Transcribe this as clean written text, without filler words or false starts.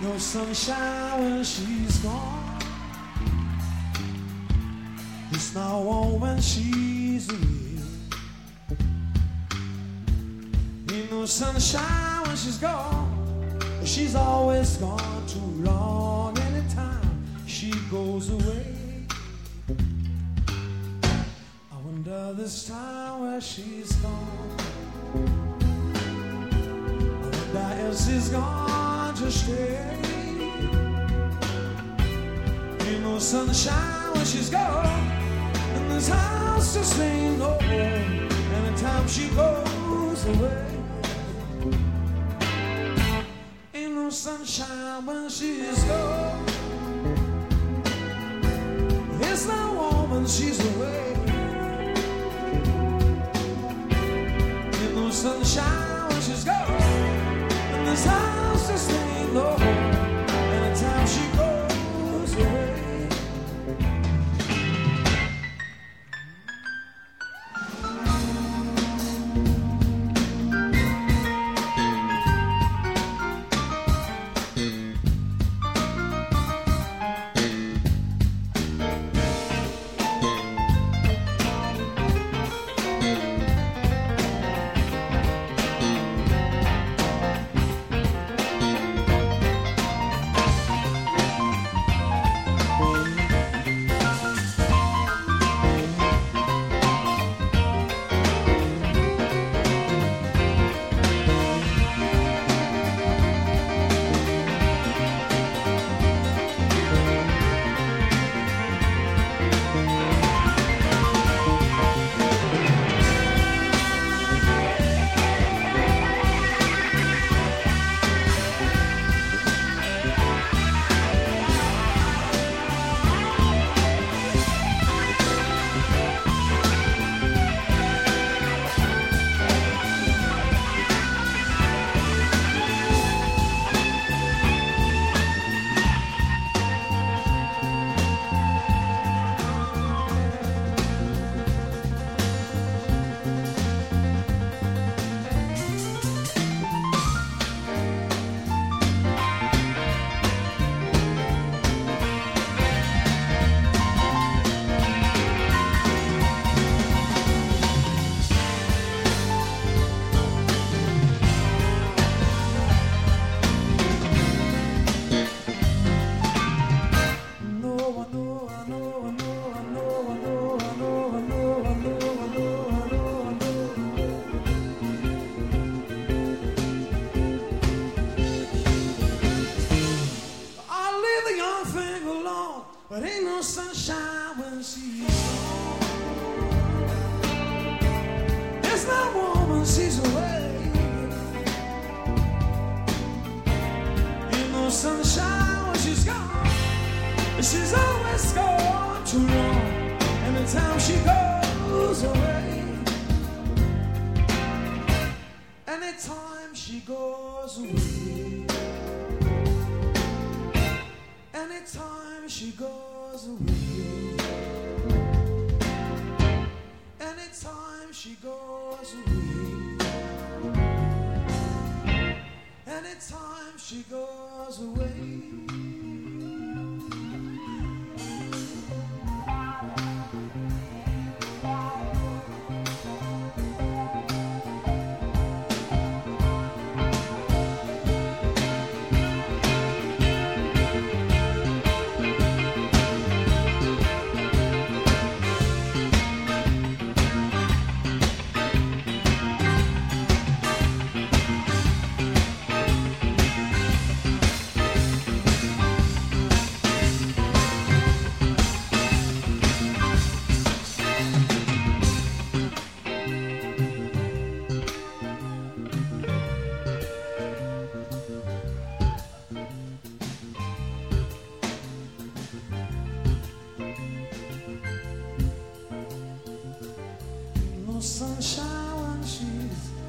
no sunshine when she's gone. It's not warm when she's away. Ain't no sunshine when she's gone. She's always gone too long. Anytime she goes away, I wonder this time where she's gone. I wonder if she's gone to stay. Ain't no sunshine when she's gone, and this house just ain't no home. Anytime she goes away, ain't no sunshine when she's gone. It's not warm when she's away. Ain't no sunshine when she's gone, and this house just ain't no home. Anytime she goes away. But ain't no sunshine when she's gone. It's not warm when she's away. Ain't no sunshine when she's gone. She's always gone too long. Anytime she goes away. Anytime she goes away. Anytime she goes away. Anytime she goes away. Anytime she goes away. Sunshine when she's